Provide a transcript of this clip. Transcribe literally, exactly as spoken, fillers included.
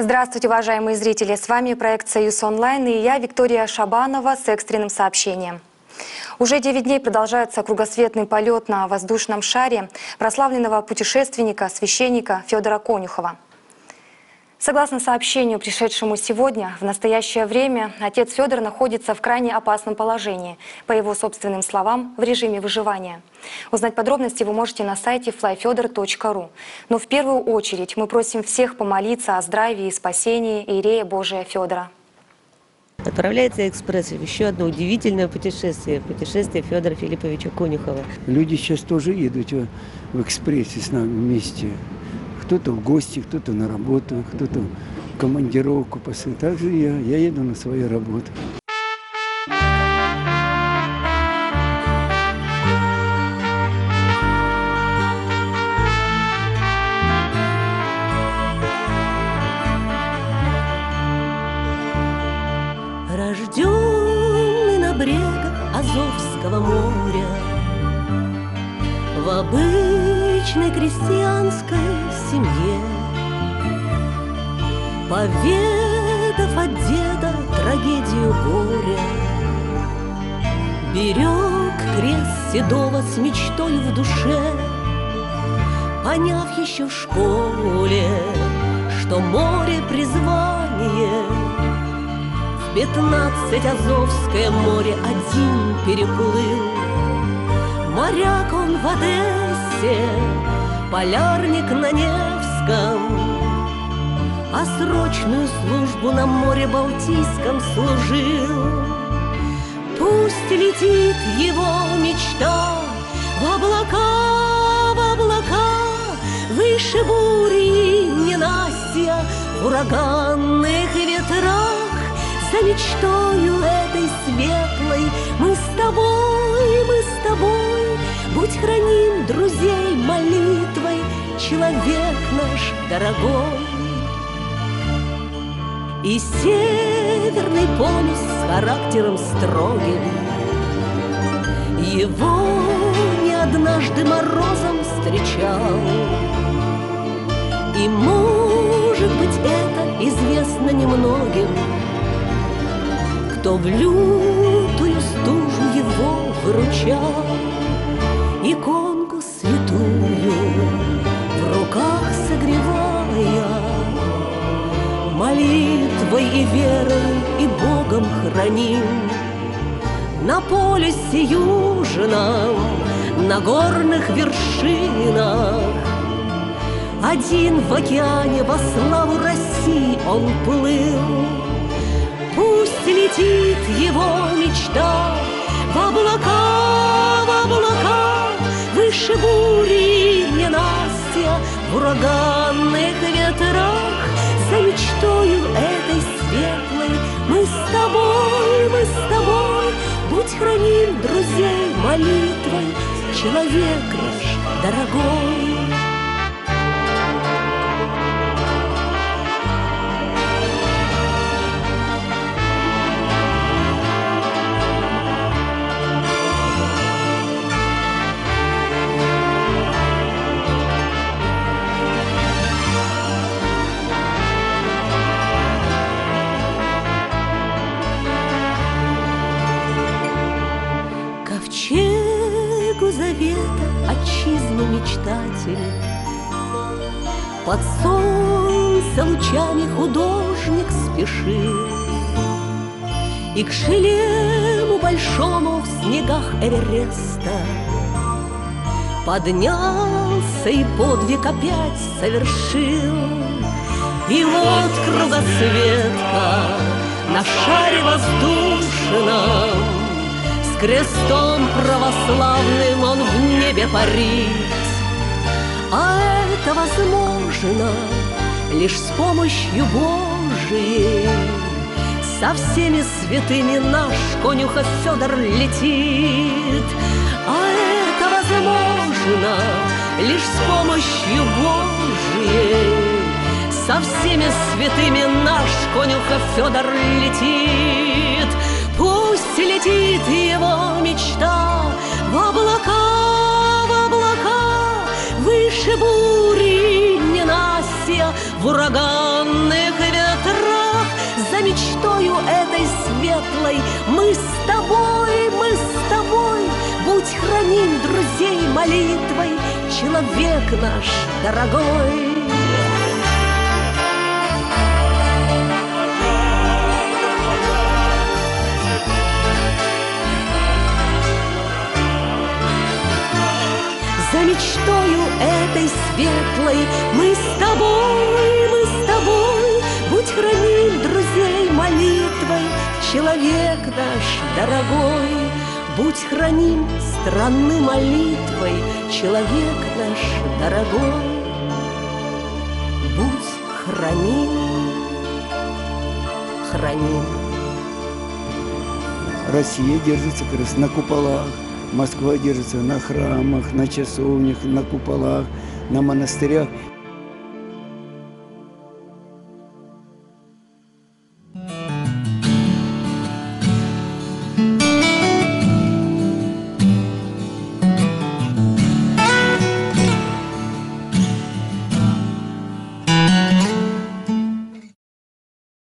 Здравствуйте, уважаемые зрители! С вами проект «Союз онлайн» и я, Виктория Шабанова, с экстренным сообщением. Уже девять дней продолжается кругосветный полет на воздушном шаре прославленного путешественника, священника Федора Конюхова. Согласно сообщению, пришедшему сегодня, в настоящее время отец Федор находится в крайне опасном положении, по его собственным словам, в режиме выживания. Узнать подробности вы можете на сайте флай федор точка ру. Но в первую очередь мы просим всех помолиться о здравии и спасении иерея Божия Федора. Отправляется экспресс в еще одно удивительное путешествие, путешествие Федора Филипповича Конюхова. Люди сейчас тоже едут в экспрессе с нами вместе. Кто-то в гости, кто-то на работу, кто-то в командировку. Также я, я еду на свою работу. Рожденный на брегах Азовского моря, в обычной крестьянской семье, поведав от деда трагедию горя, берег крест седого с мечтой в душе, поняв еще в школе, что море призвание. В пятнадцать Азовское море один переплыл. Моряк он в Одессе, полярник на Невском, а срочную службу на море Балтийском служил. Пусть летит его мечта в облака, в облака, выше бури ненастья, в ураганных ветрах. За мечтою этой светлой мы с тобой, мы с тобой, будь храним друзей молитвой, человек наш дорогой. И северный полюс с характером строгим его не однажды морозом встречал. И, может быть, это известно немногим, кто в лютую стужу его выручал. Иконку святую в руках согревая, молитвой и верой и Богом храним. На полюсе южном, на горных вершинах, один в океане во славу России он плыл. Пусть летит его мечта в облака, в облака, выше бури ненастья, в ураганных ветрах. За мечтою этой светлой мы с тобой, мы с тобой, будь храним друзей молитвой, человек наш дорогой. Ковчегу завета отчизны мечтатель, под солнце лучами художник спешил, и к шлему большому в снегах Эвереста поднялся и подвиг опять совершил. И вот кругосветка на шаре воздушном, с крестом православным он в небе парит. А это возможно лишь с помощью Божией. Со всеми святыми наш Конюхов Федор летит. А это возможно лишь с помощью Божией. Со всеми святыми наш Конюхов Федор летит. Пусть летит его мечта в облака, в облака, выше бури ненастья, в ураганных ветрах. светлой, мы с тобой, мы с тобой, будь храним друзей молитвой, человек наш дорогой. За мечтою этой светлой мы с тобой, мы с тобой, будь храним друзей молитвой, человек наш дорогой. Будь храним страны молитвой, человек наш дорогой. Будь храним, храним. Россия держится как раз на куполах, Москва держится на храмах, на часовнях, на куполах, на монастырях.